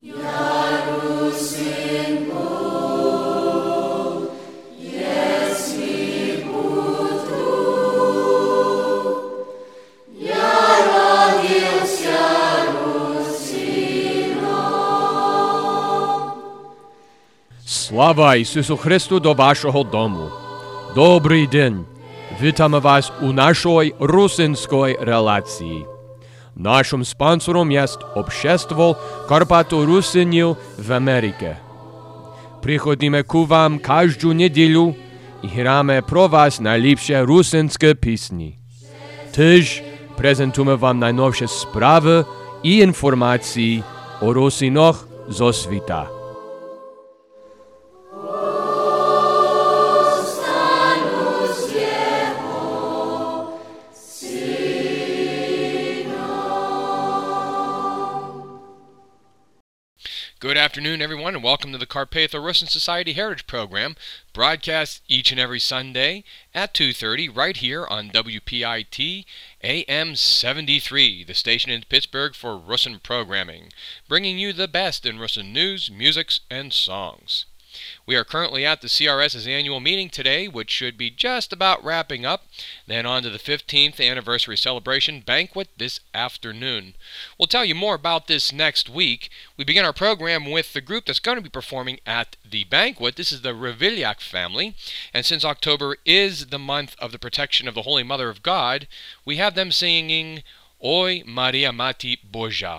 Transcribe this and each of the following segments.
Слава Ісусу Христу до вашого дому. Добрий день. Вітаємо вас у нашій русинській релації. Нашим спонсором є Общество Карпато-Русинів в Америці. Приходимо к вам кожну неділю і граємо про вас найліпші русинські пісні. Теж презентуємо вам найновші справи і інформації о русинах зо світа. Good afternoon, everyone, and welcome to the Carpatho-Rusin Society Heritage Program, broadcast each and every Sunday at 2:30 right here on WPIT AM 73, the station in Pittsburgh for Rusin programming, bringing you the best in Rusin news, music, and songs. We are currently at the CRS's annual meeting today, which should be just about wrapping up, then on to the 15th anniversary celebration banquet this afternoon. We'll tell you more about this next week. We begin our program with the group that's going to be performing at the banquet. This is the Reviliak family, and since October is the month of the protection of the Holy Mother of God, we have them singing Oi Maria Mati Božja.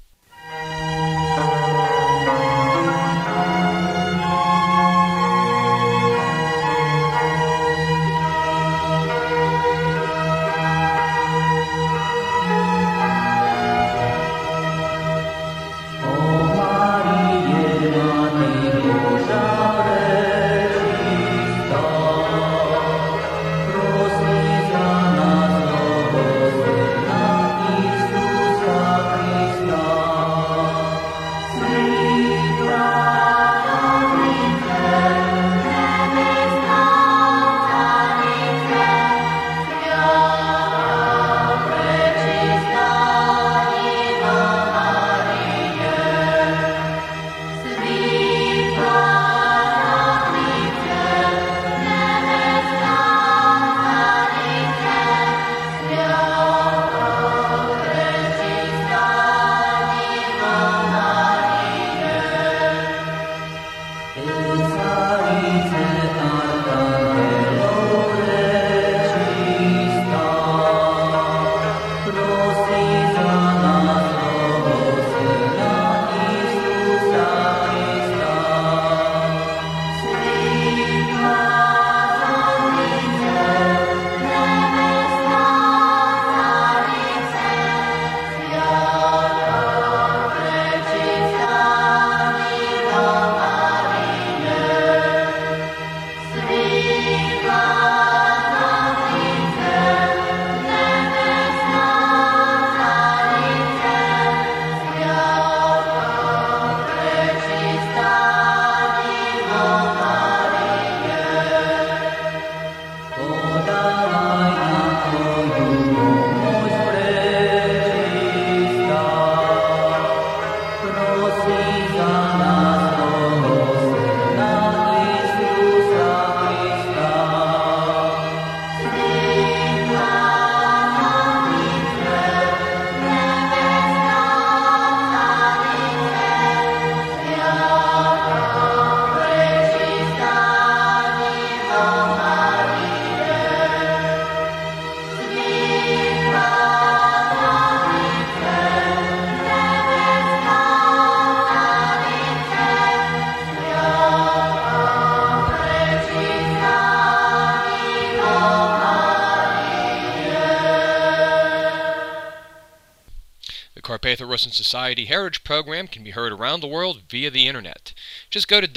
Carpatho-Rusin Society Heritage Program can be heard around the world via the internet. Just go to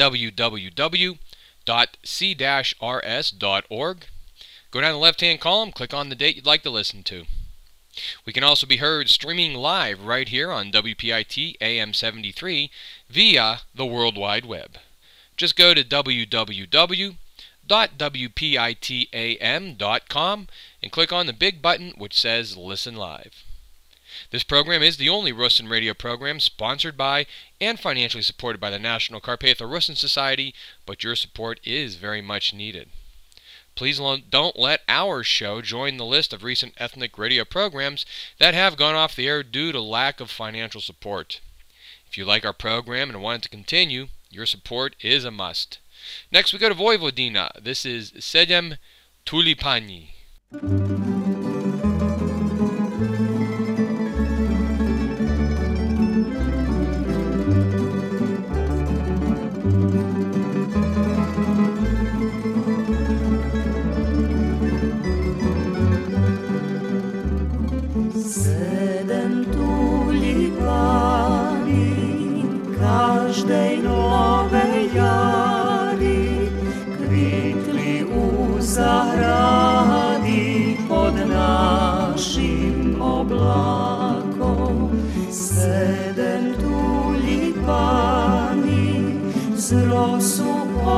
www.c-rs.org. Go down the left-hand column, click on the date you'd like to listen to. We can also be heard streaming live right here on WPIT AM 73 via the World Wide Web. Just go to www.wpitam.com and click on the big button which says Listen Live. This program is the only Russin radio program sponsored by and financially supported by the National Carpatho-Russin Society, but your support is very much needed. Please don't let our show join the list of recent ethnic radio programs that have gone off the air due to lack of financial support. If you like our program and want it to continue, your support is a must. Next we go to Vojvodina. This is Sedem Tulipani. Sedem tulipani každej nove jari kvitli u zahradi pod našim oblakom. Sedem tulipani z rosu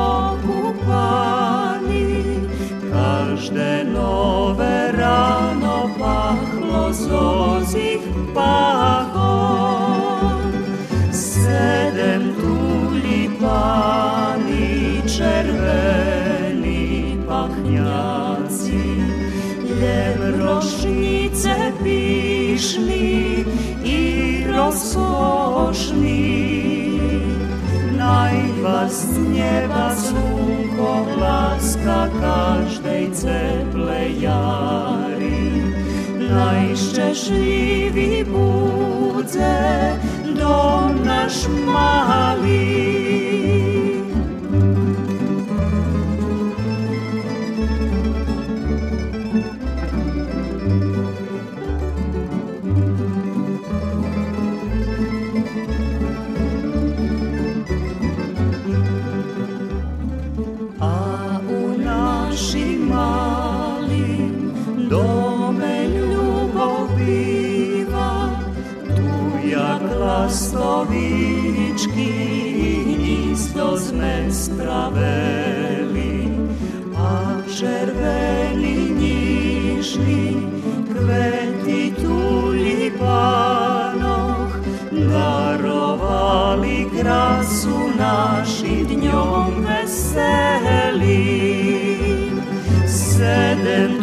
okupani, každe nove rano pahlo zozih pahom. Sedem tulipani červeni pahnjaci, ljem rošnice pišni i rozkošni. Naj vas z nieba slunko laska každej ceple jari. Najšťastnivý bude dom naš malý. A u našim malim dome ljubov biva, tu jak lastovički isto sme straveli, a červeni njižni kveti tulipanoh darovali krasu našim dňom veselim. Sedem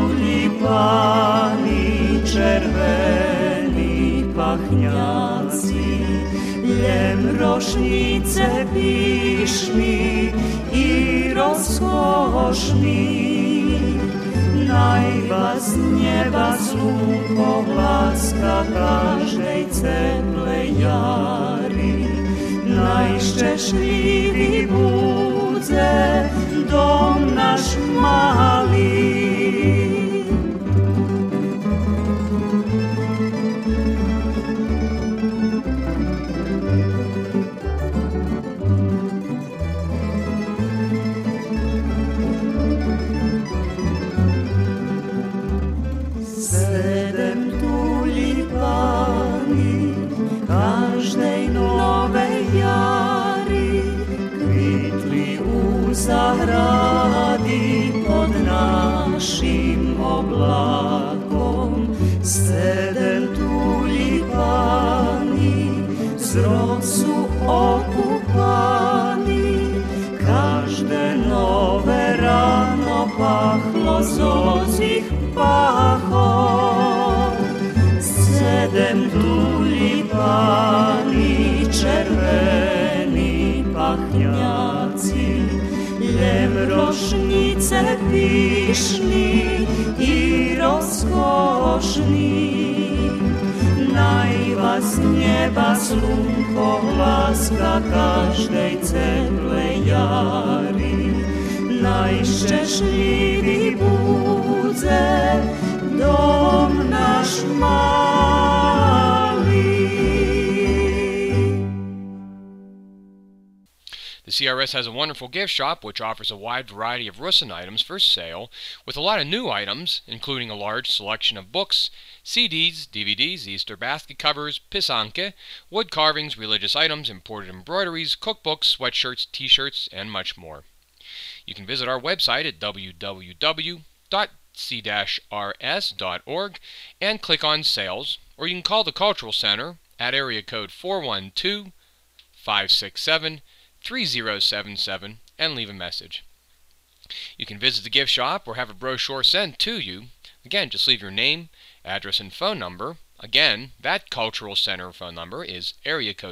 tulipani červeni pahnjaci, ljem rošnice pišni i rozkošni. Naj vas z nieba slunko laska každej ceple jari. Najšťastnivý bude dom naš malý. Sedem tulipani každej novej jari kvitli u zahradi pod našim oblakom. Sedem tulipani z rosu okupani, každe nove rano pahlo zozih pahom. Sedem tulipani červeni pahnjaci, ljem rošnice pišni i rozkošni. Naj vas z nieba slunko laska každej ceple jari. Najšťastnivý bude dom naš malý. The CRS has a wonderful gift shop which offers a wide variety of Russin items for sale, with a lot of new items, including a large selection of books, CDs, DVDs, Easter basket covers, pisanke, wood carvings, religious items, imported embroideries, cookbooks, sweatshirts, t-shirts, and much more. You can visit our website at www.c-rs.org and click on Sales, or you can call the Cultural Center at area code 412-567-3077 and leave a message. You can visit the gift shop or have a brochure sent to you. Again, just leave your name, address, and phone number. Again, that Cultural Center phone number is area code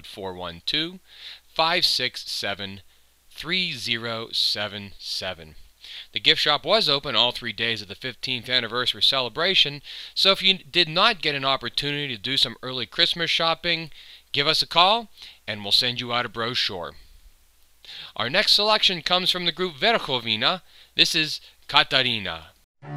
412-567-3077. The gift shop was open all 3 days of the 15th anniversary celebration, so if you did not get an opportunity to do some early Christmas shopping, give us a call and we'll send you out a brochure. Our next selection comes from the group Verkhovina. This is Katarina.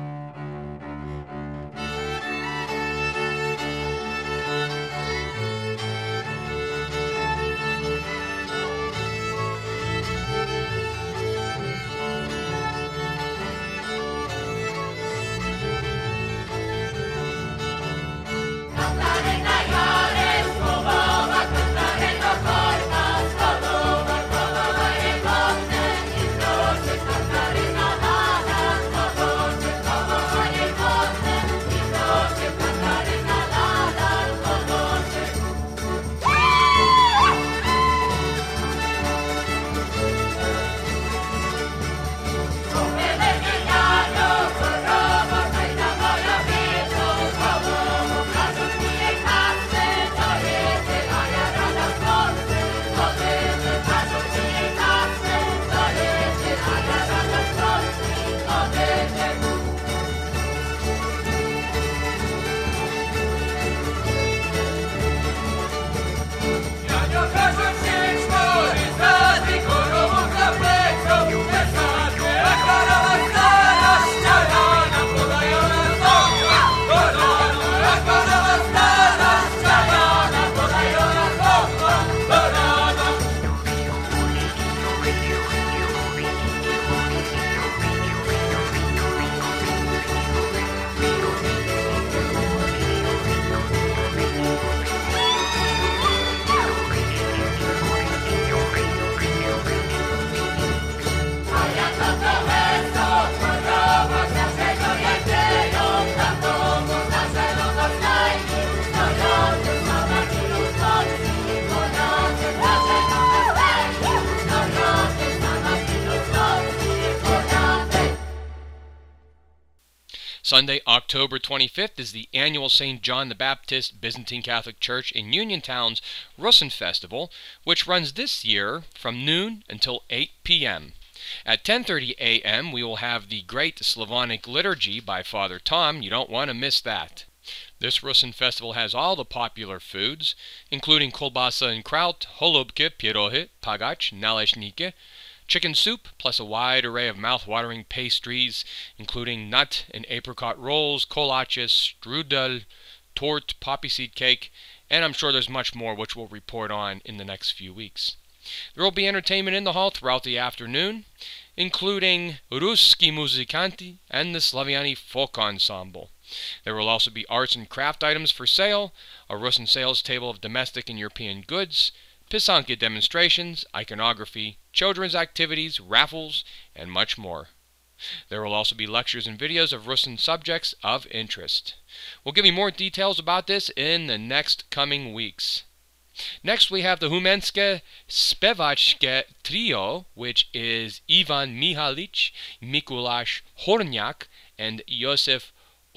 Sunday, October 25th is the annual St. John the Baptist Byzantine Catholic Church in Uniontown's Rusin Festival, which runs this year from noon until 8 p.m. At 10:30 a.m. we will have the Great Slavonic Liturgy by Father Tom. You don't want to miss that. This Rusin Festival has all the popular foods, including kolbasa and kraut, holubke, pierogi, pagach, naleśniki, chicken soup, plus a wide array of mouth-watering pastries, including nut and apricot rolls, kolaches, strudel, tort, poppy seed cake, and I'm sure there's much more which we'll report on in the next few weeks. There will be entertainment in the hall throughout the afternoon, including Ruski Muzikanti and the Slaviani Folk Ensemble. There will also be arts and craft items for sale, a Rusin sales table of domestic and European goods, pisanki demonstrations, iconography, children's activities, raffles, and much more. There will also be lectures and videos of Rusin subjects of interest. We'll give you more details about this in the next coming weeks. Next we have the Humenske Spevachke Trio, which is Ivan Mihalic, Mikuláš Horniak, and Josef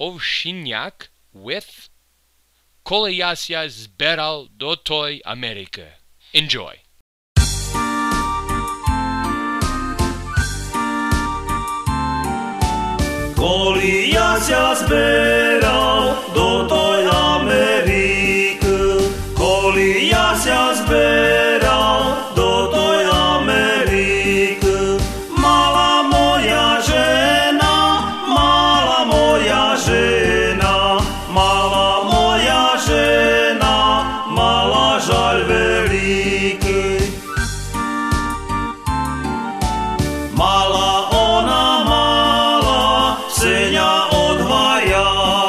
Ovšinjak with Kolejasia Zberal do toj Amerike. Enjoy. Kolejasia zbieral do toj Ameriky. Kolejasia zbieral do toj Ameriky. Mala moja žena, mala moja žena, mala moja žena, mala žal veliki. Mala ona mala, Senja odvaja.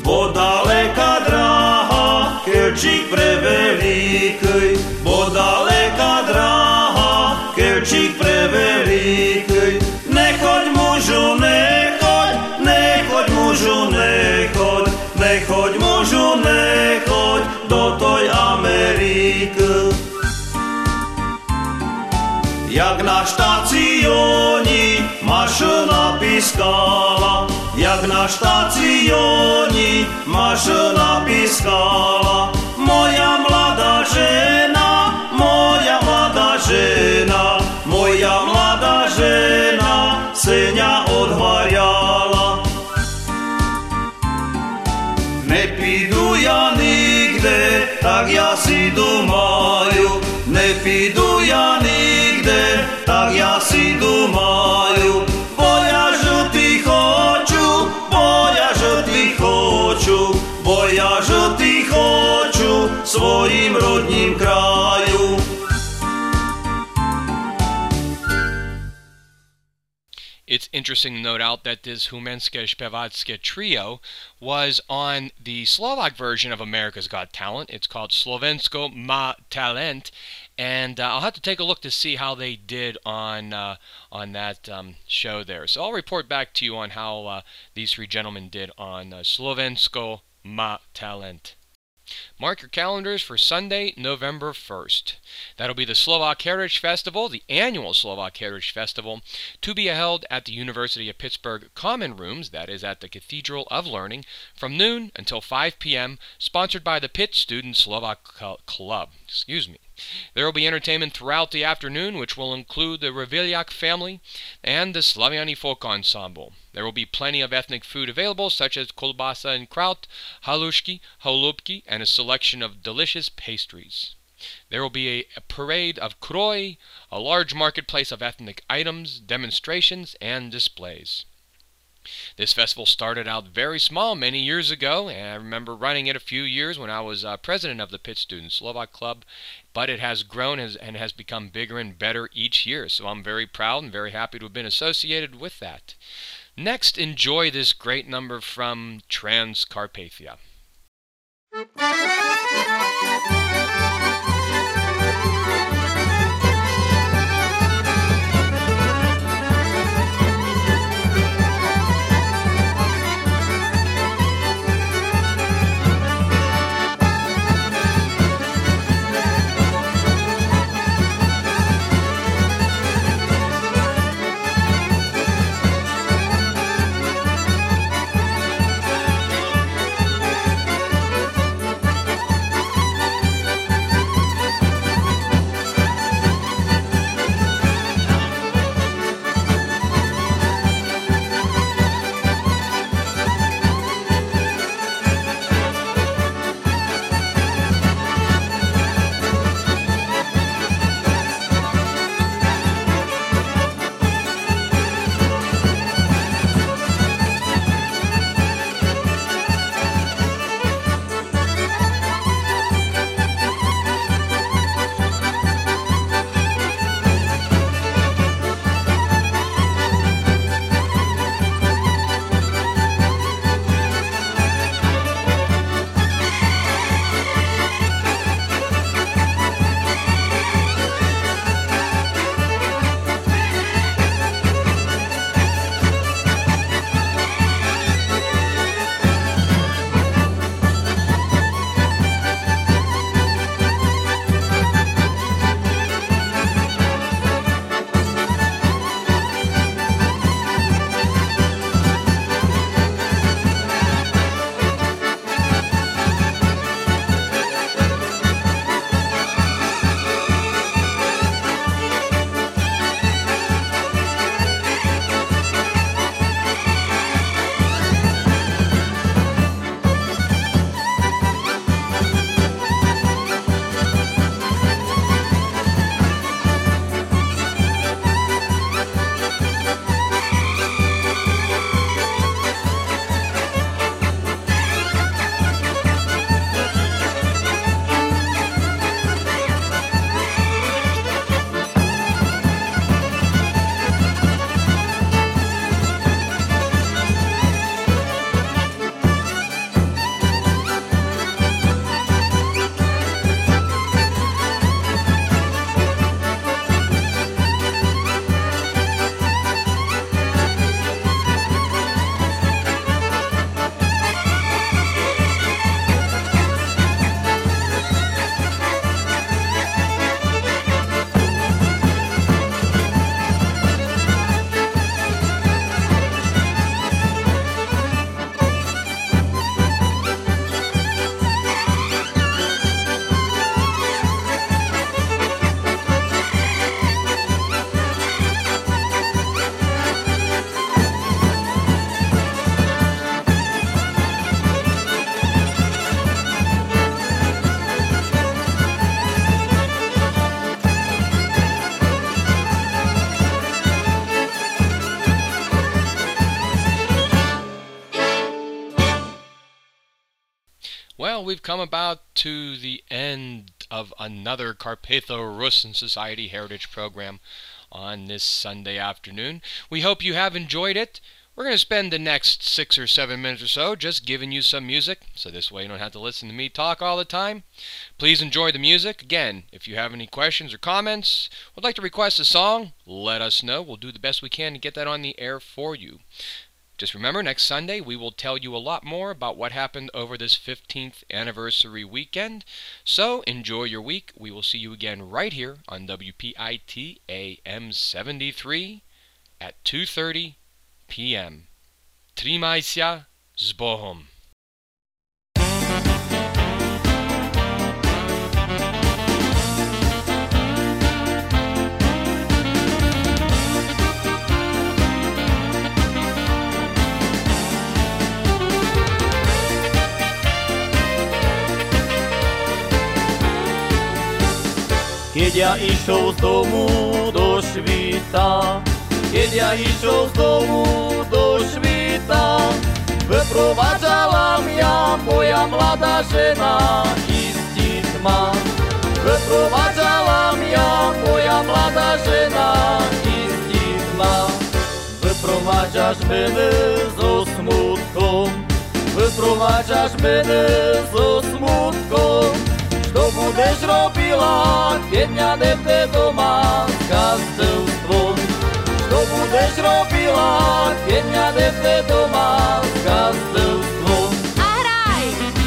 bo daleka dráha, kelčík pre veľký, bo daleka dráha, kelčík pre veľký. Nechoď mužu, nechoď, nechoď mužu, nechoď, nechoď mužu, nechoď do toj Ameriky. Jak na štacioni mašina pískala, jak na štacioni mašina pískala. Moja mladá žena, moja mladá žena, moja mladá žena seňa odhvarjala. Nepídu ja nikde, tak ja si думаю, nepídu ja nikde, tak ja si думаю. Boja žltý хочу, boja žltý хочу, boja žltý хочу svojim rodním kraju. It's interesting to note out that this Humenské Špevácké trio was on the Slovak version of America's Got Talent. It's called Slovensko má talent, and I'll have to take a look to see how they did on that show there. So I'll report back to you on how these three gentlemen did on Slovensko má talent. Mark your calendars for Sunday, November 1st. That'll be the Slovak Heritage Festival, the annual Slovak Heritage Festival, to be held at the University of Pittsburgh Common Rooms, that is at the Cathedral of Learning, from noon until 5 p.m., sponsored by the Pitt Student Slovak Club. There will be entertainment throughout the afternoon, which will include the Reviliak family and the Slaviani Folk Ensemble. There will be plenty of ethnic food available, such as kolbasa and kraut, halushki, holubki, and a selection of delicious pastries. There will be a parade of kroi, a large marketplace of ethnic items, demonstrations, and displays. This festival started out very small many years ago, and I remember running it a few years when I was president of the Pitt Student Slovak Club, but it has grown and has become bigger and better each year, so I'm very proud and very happy to have been associated with that. Next, enjoy this great number from Transcarpathia. Well, we've come about to the end of another Carpatho-Rusyn Society Heritage Program on this Sunday afternoon. We hope you have enjoyed it. We're going to spend the next 6 or 7 minutes or so just giving you some music, so this way you don't have to listen to me talk all the time. Please enjoy the music. Again, if you have any questions or comments, would like to request a song, let us know. We'll do the best we can to get that on the air for you. Just remember, next Sunday we will tell you a lot more about what happened over this 15th anniversary weekend. So enjoy your week. We will see you again right here on WPIT AM 73 at 2:30 p.m. Trimajcia z Bohom. Keď ja išiel z domu do švíta, keď ja išiel z domu do švíta, vyprovádzala mňa moja mladá žena istiť ma. Vyprovádzala mňa moja mladá žena istiť ma. Vyprovádzaš mene so smutkom, vyprovádzaš mene so smutkom. Što budeš robila, keď mňa nebude doma s gazdovstvom? Što budeš robila, keď mňa nebude doma s gazdovstvom? A hraj!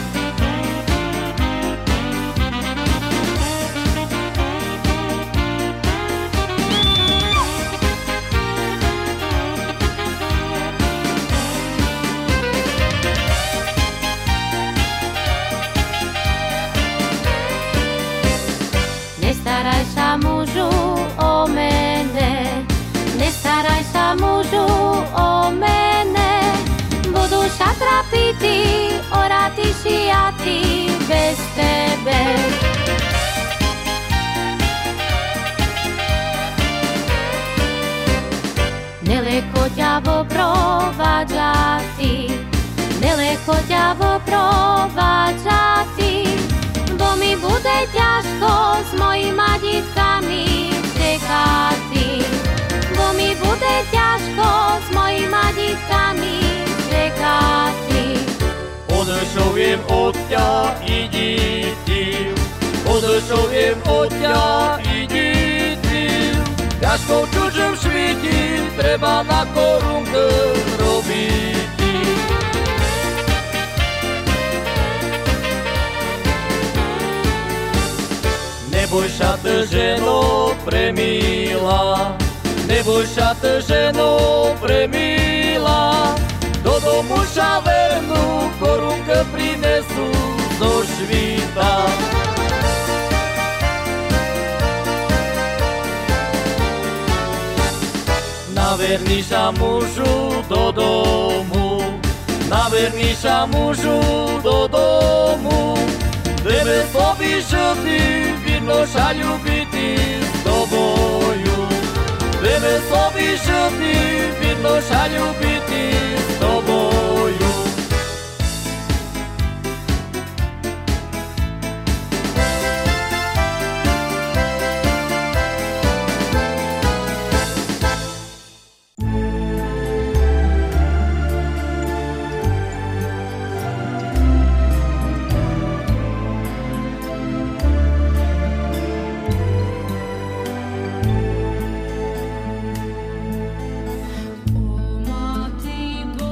Nestaraj sa mužu o mene, nestaraj sa mužu o mene, budú sa trapiti, orati šijati bez tebe. Neleko ťa voprovádžati, neleko ťa voprovádžati, bo mi bude ťažko s mojima dítkami čekati. Bo mi bude ťažko s mojima dítkami čekati. Odešoviem od ťa i dítil, odešoviem od ťa i dítil. Ťažko v čužom švíti, treba na korunke robiť. Neboj sa te ženo premila, neboj sa te ženo premila, do domu sa vernú, korunke prinesú zo švíta. Naverni sa mužu do domu, naverni sa mužu do domu, Deve sobi žrtvi, vidno ša ljubiti s tobою. Deve sobi žrtvi, vidno ša ljubiti s tobою. O Matko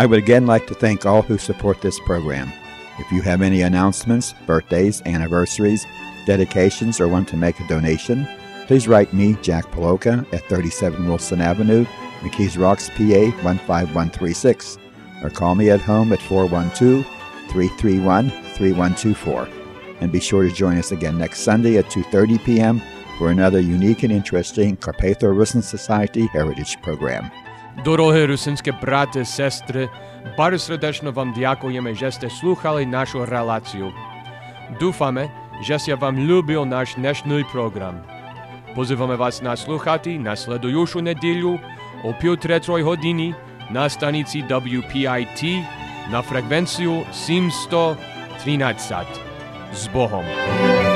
I would again like to thank all who support this program. If you have any announcements, birthdays, anniversaries, dedications, or want to make a donation, please write me, Jack Paloka, at 37 Wilson Avenue, McKees Rocks, PA 15136, or call me at home at 412-331-3124. And be sure to join us again next Sunday at 2:30 p.m. for another unique and interesting Carpatho-Rusyn Society Heritage program. Дорогі русинські брати, сестри, bardzo srdечно вам дякуємо, що сте слухали нашу релацію. Дуфаме, що я вам любив наш днешній програм. Позиваємо вас наслухати на слідуючу неділю о 2:30 годині на станиці WPIT на фреквенцію 713. З Богом!